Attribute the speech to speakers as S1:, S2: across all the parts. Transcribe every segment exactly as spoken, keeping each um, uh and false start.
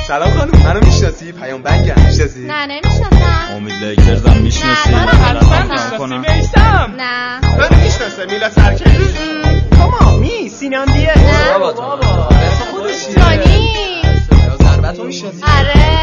S1: سلام خانم، منو میشناسی؟ پیام بنگم، میشناسی؟
S2: نه نمیشناسم.
S3: امید لیکرزم میشناسی؟
S2: نه
S1: منو میشناسی؟ میسم؟
S2: نه
S1: منو میشناسه؟ میلاد سرکش؟ کاما می سینان دیه؟
S2: نه
S1: بابا تو بابا خودشی
S2: جانی
S1: ضربتو میشناسی؟
S2: آره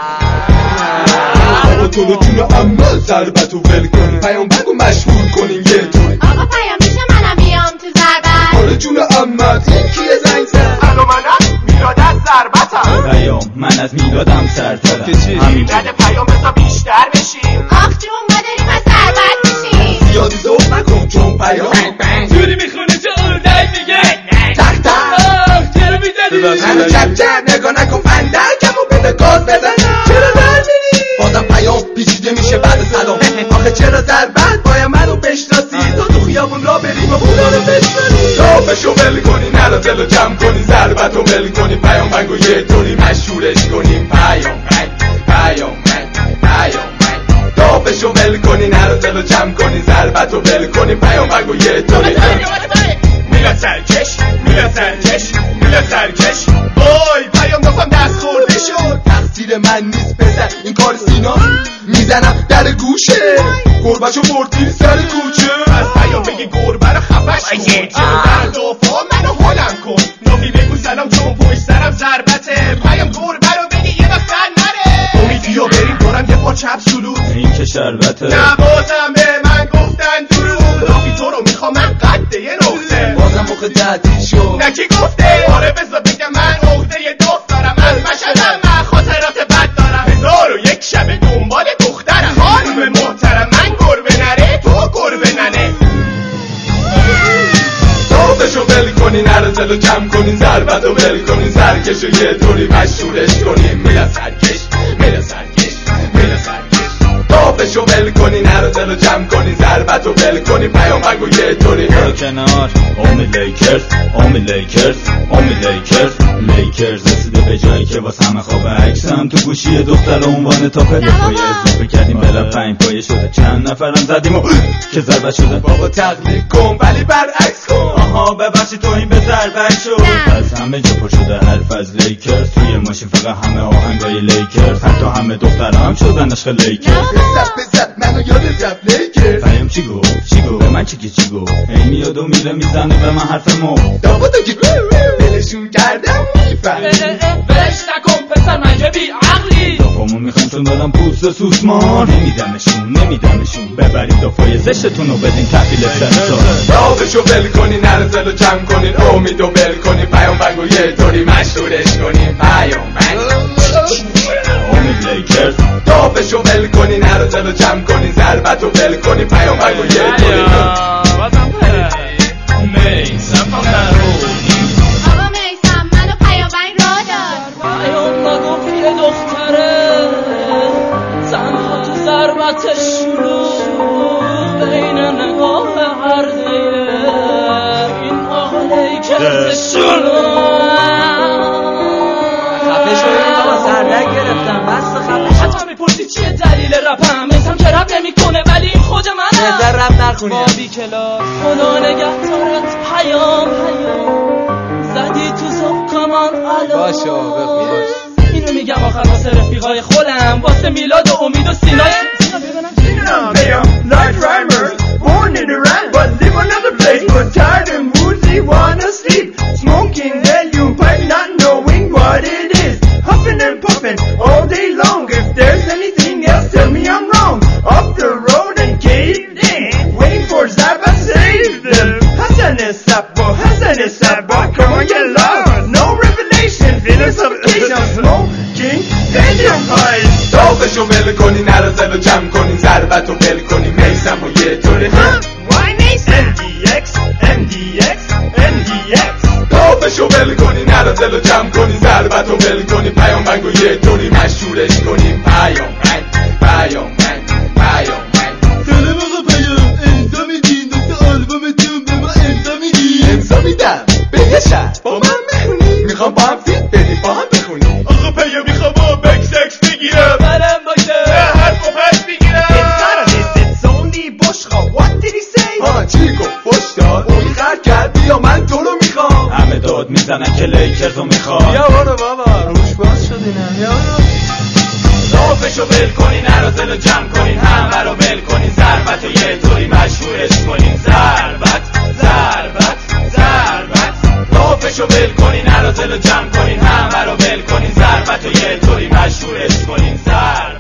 S1: بابا تو رو جون عمل ضربتو ول کن، پیام بنگو مشهور کنین یه طوری.
S2: آقا پیام میشه منم بیام تو ضربت؟
S1: آره جون عمل، این کیه زنگ زد؟ الو منم میلاد از ضربتم.
S3: پیام من از میلادم سرترم.
S1: همین بده پیام بذار بیشتر بشیم.
S2: آخ جون ما داریم از ضربت میشیم.
S1: زیادی ذوق نکن چون پیام
S4: جوری میخونه که اردک میگه
S1: تک تک
S4: چرا میزنی؟
S1: منو چپ چپ نگاه نکن فندکمو بده گاز بزنم. چرا در میری؟ بازم پیام پیچیده میشه بعد سلام. آخه چرا ضربت باید منو بشناسی؟ تو تو خیابون را بریم و خدا رو بشناسی. رافشو ول کنی نرو دلو جمع کنی ضربتو ول کنی پیام بنگو یه طوری مشهورش کنیم. پیام بنگ پیام بنگ پیام بنگ رافشو ول کنی نرو دلو جمع کنی ضربتو ول کنی پیام بنگو یه طوری. میلا سرکش میلا سرکش میلا سرکش وای پیام دستم دست خورده شد. تقصیر من نیست پسر این کار سینا میزنم در گوشه گربه‌شو بردی سر کوچه. از پیام بگی گربه رو خفش کن چرا در دفاع منو هلم کن. نافی بگو سلام چون پشت سرم ضربته. پیام گربه رو بگی یه وقت نره. امید بیا بریم دارم یه پا چپ سلوت.
S3: این که شربته
S1: نبازم به من گفتن درود. نافی تو رو میخوام من قده یه نقطه. بازم موقع تعطیل شد. نکی گفته آره بذار بگم من عقده دست دارم. از مشهدم من خاطرات بد دارم. هزار و یک شب دنبال دخترم. خانم محترم من گربه نره تو گربه ننه. صافشو ول کنین نرو دلو جمع کنین ضربتو ول کنین سرکشو یه طوری مشهورش کنین. میلا سرکش میلا سرکش میلا سرکش صافشو ول کنین نرو دلو جمع کنین ضربتو ول کنین پیام بگو یه طوری.
S3: برو کنار امید لیکرز امید لیکرز امید لیکرز لیکرز رسیده به جایی که واسه همه خواب عکسم تو گوشی دختر عنوان تا پله پایه اضافه کردیم بلا پنج پایه شده چند نفرم زدیم و که ضربت شده. بابا تقلید کن ولی برعکس کن. آها ببخشی تو این به ضربت شد. از همه جا پر شده حرف از لیکرز توی ماشین فقط همه آهنگای لیکرز حتی همه دخترها هم شدن عشق لیکرز.
S1: بزد بزد منو یادت رفت لیکرز.
S3: پیام چی گفت چی گفت به من چی که چی گفت هی میاد و میره میزنه به من حرف مو
S1: دابادو که بلشون کردم میفهمی.
S4: بلش نکن پسر من که بی عقلی.
S3: دافامون میخوایم چون دادم پوست سوسمار. نمیدمشون نمیدمشون ببرید دافای زشتتون رو بدین تحویل سنسار.
S1: رافشو ول کنین نرو دلو جمع کنین امیدو ول کنین پیام بنگو یه طوری مشهورش کنین. پیام بنگ
S3: امید لیکرز
S1: رافشو ول کنین نرو دلو جمع کنین ضربتو ول کنین پیام بنگو یه طوری.
S4: میسم هم نرونی
S2: آقا میسم منو پیام بنگ را داد.
S4: پیام نگفت یه دختره تنها تو ضربتش شروع بین نگاه هر دیه این آقا لیکرزش
S5: خفه شدیم بابا سردک گرفتم بس خفه
S4: حتما میپرسی چیه دلیل رپم. میسم که رپ نمی کنه ولی این خود منه.
S5: نظر رپ نخونی
S4: با بی کلاس خدا نگهدارت پیام پیام زدی تو زبکمان الان.
S5: باشو بخون باش.
S4: اینو میگم آخر واسه رفیقای خودم واسه میلاد و امید و سینا.
S1: Damn, like rhymers, born in Iran but live another place. But tired and woozy, wanna sleep. Smoking Valium pipe, not knowing what it is. Huffing and puffing all day long. If there's anything else, tell me I'm wrong. Off the road and caved in, waiting for Zappa save them. Hassan is Zappa, Hassan is Zappa, come on get lost. No revelation, philosophication, smoking Valium pipe. رافشو ول کنی نرو دلو جمع کنی ضربتو ول کنی میسم و یه طوری. Why میسم؟ ام دی اکس ام دی اکس ام دی اکس رافشو ول کنی نرو دلو جمع کنی ضربتو ول کنی پیام بنگو یه طوری مشهورش کنی. پیام بنگ پیام بنگ پیام بنگ سلام آقا پیام امضا میدین دست آلبومتون به ما امضا میدین. امضا میدم به یه شهر با من میخونی. میخوام با هم فیت بدیم با هم بخونی. آقا پیام میخوام با بک سکس بگیرم.
S4: منم باشه
S1: نه حرف و پس میگیرم. What did he say؟ ها چی گفت فش داد؟ اون خرد کرد بیا من تو رو میخوام.
S3: همه داد میزنن که لیکرز رو میخواد.
S5: بیا برو بابا روش باز شد اینم.
S3: لافشو ول کنین عرازلو جمع کنین همه رو ول کنین ضربت و یه طوری مشهورش کنین ضربت ضربت ضربت لافشو ول کنین عرازلو جمع کنین همه رو ول کنین ضربت و یه طوری مشهورش کنین ضربت